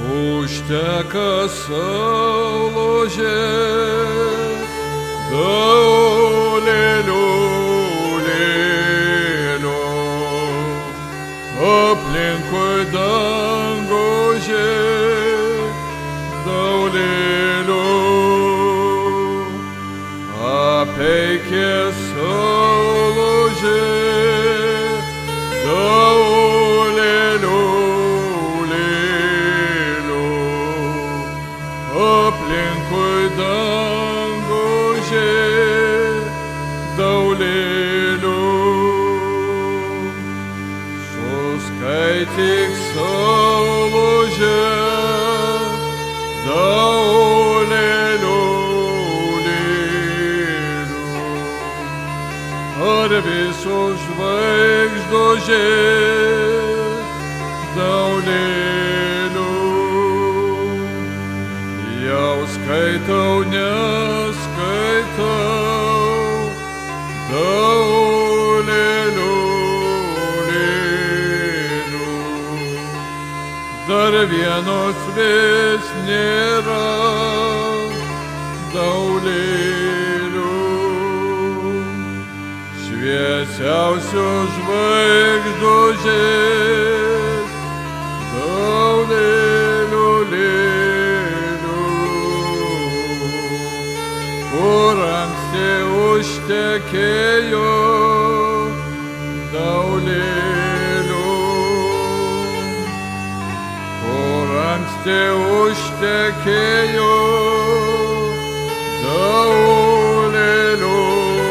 Užteka saulė, daulėlių lėlių, aplinkui dangužė, daulėlių, apeikė saulė, daulėlių lėlių, aplinkui dangužė, daulėlių. Suskaityk saulė, daulėlių lėlių, ar visos žvaigždės daulėlių. Jau skaitau, neskaitau daulėlių lėlių, dar vienos vis nėra daulėlių. Šviesiausios žvaigždės daulėlių lėlių, kur anksti užtekėjo daulėlių, kur anksti užtekėjo daulėlių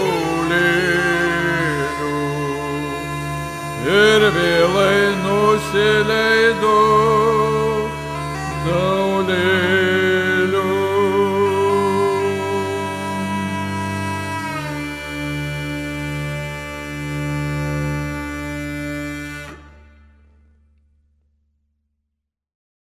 lėlių, ir vėlai nusileido daulėlių.